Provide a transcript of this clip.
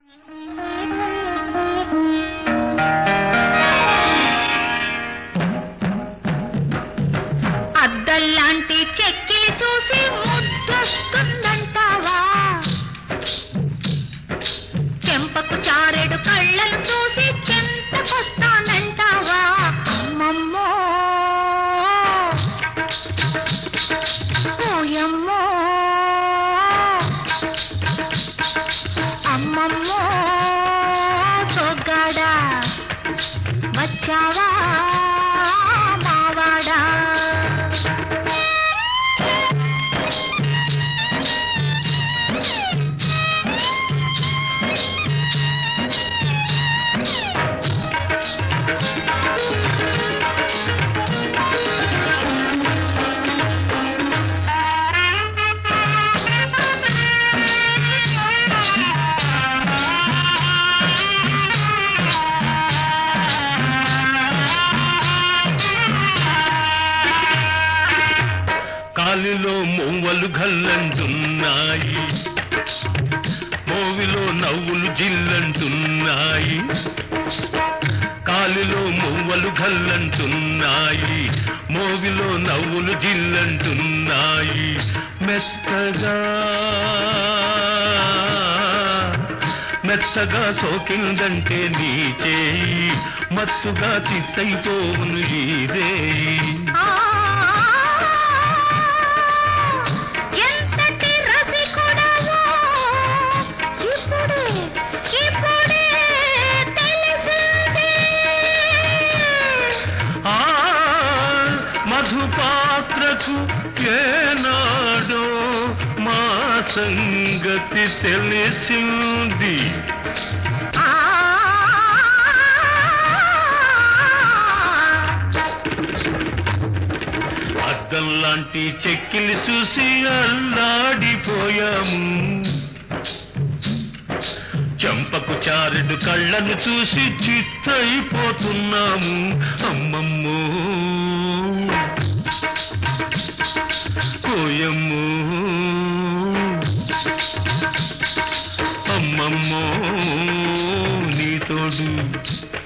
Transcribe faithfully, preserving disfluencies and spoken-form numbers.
అద్దల్లాంటి చెక్కిలి చూసి ముద్దొస్తుందంటావా? చెంపకు చారెడు కళ్ళను చూసి చెంతకొస్తానంటావా? అమ్మమ్మో ఓయమ్మో అమ్మమ్మో సోగ్గాడా వచ్చావా మావాడా? కాలిలో మోవలు గల్లంటున్నాయి, మోవిలో నవ్వులు జిల్లంటున్నాయి. కాలిలో మోవలు గల్లంటున్నాయి, మోవిలో నవ్వులు జిల్లంటున్నాయి. మెత్తగా మెత్తగా సోకిందంటే నీ చేయి, మత్తుగా చిత్తైపోను ఈ రేయి. మధుపాత్రకు ఏనాడో మా సంగతి తెలిసింది. అద్దంలాంటి చెక్కిలి చూసి అల్లాడిపోయాము, చెంపకు చారెడు కళ్ళను చూసి చిత్తైపోతున్నాము. అమ్మమ్మో ఓయమ్మో అమ్మమ్మో నీ తోడు